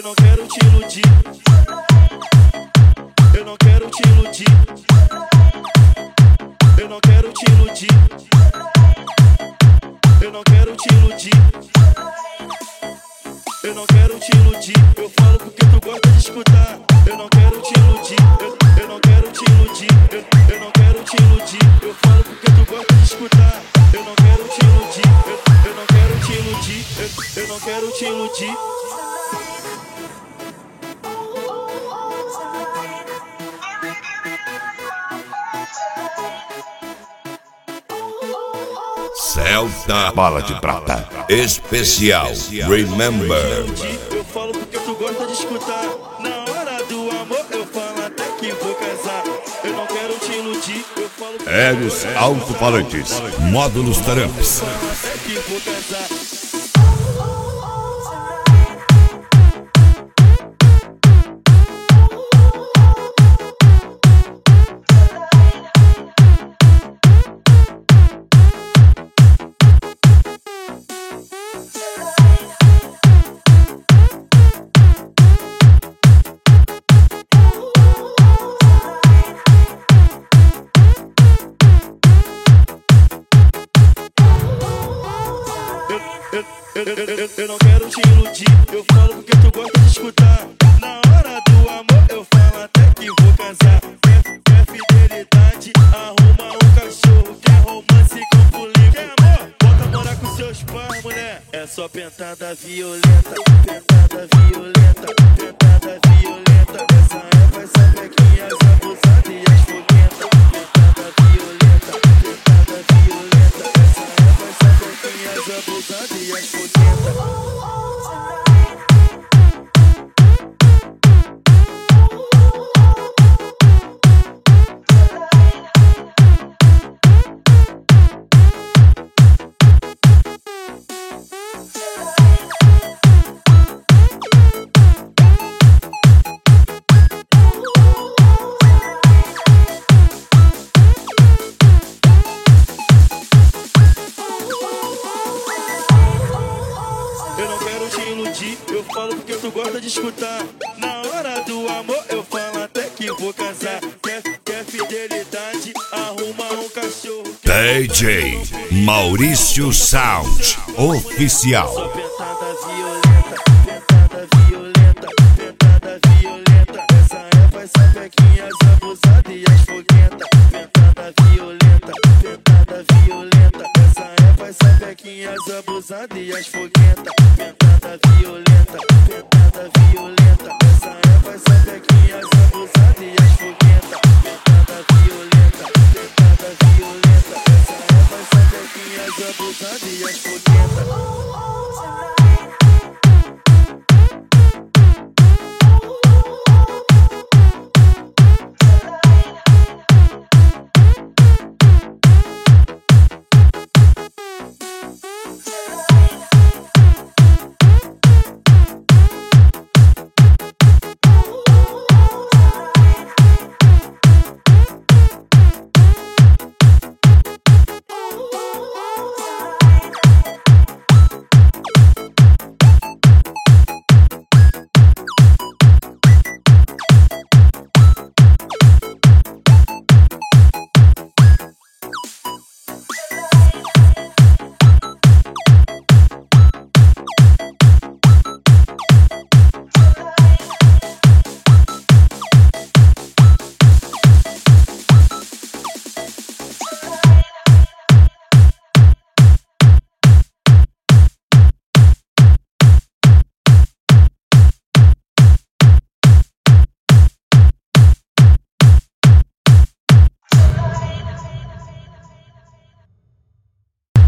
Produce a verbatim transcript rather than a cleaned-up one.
Eu não quero te iludir. Eu não quero te iludir. Eu não quero te iludir. Eu não quero te iludir. Eu não quero te iludir. Eu falo porque tu gosta de escutar. Eu não quero te iludir. Eu, eu não quero te iludir. Eu, eu não quero te iludir. Eu falo porque tu gosta de escutar. Eu não quero te iludir. Eu, eu não quero te iludir. Eu, eu não quero te iludir. Celta Bala de Prata Especial Remember. Eu falo porque tu gosta de escutar. Na hora do amor eu falo até que vou casar. Eu não quero te iludir. Eu falo Eres Alto-Falantes Módulos Taramps. eu falo até que vou casar. Eu, eu, eu, eu não quero te iludir. Eu falo porque tu gosta de escutar. Na hora do amor eu falo até que vou casar. Quer, quer fidelidade? Arruma um cachorro. Quer romance com pulinho? Quer amor? Bota morar com seus pais, mulher. É só pentada violenta. Pentada violenta. Pentada violenta. Essa é vai saber quem as abusadas e as foguentas. Pentada violenta. Pentada violenta. Essa é vai saber quem as abusadas e as foguentas. Eu não quero te iludir, eu falo porque tu gosta de escutar. Na hora do amor eu falo até que vou casar. Quer, quer fidelidade? Arruma um cachorro. D J Maurício Sound Oficial. Só pentada violenta, pentada violenta, pentada violenta. Essa é vai saber quem as abusadas e as foguentas. Pentada violenta, pentada violenta. Essa é vai saber quem as abusadas e as foguentas.